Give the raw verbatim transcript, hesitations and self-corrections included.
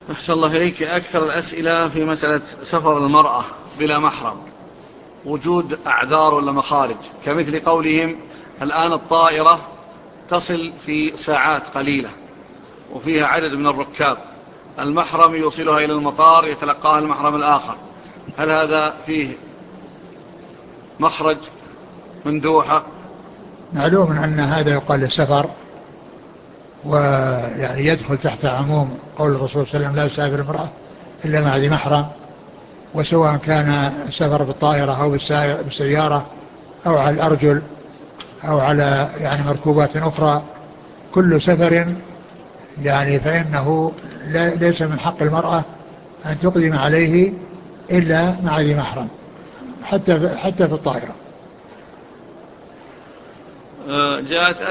أحسن الله إليك. أكثر الأسئلة في مسألة سفر المرأة بلا محرم، وجود أعذار ولا مخارج، كمثل قولهم الآن الطائرة تصل في ساعات قليلة وفيها عدد من الركاب، المحرم يوصلها إلى المطار يتلقاها المحرم الآخر، هل هذا فيه مخرج مندوحة؟ معلوم أن هذا يقال للسفر، ويعني يدخل تحت عموم قول الرسول صلى الله عليه وسلم لا تسافر المرأة إلا مع ذي محرم، وسواء كان السفر بالطائرة أو بالسيارة أو على الأرجل أو على يعني مركوبات أخرى، كل سفر يعني فإنه ليس من حق المرأة أن تقدم عليه إلا مع ذي محرم، حتى حتى في الطائرة. جاءت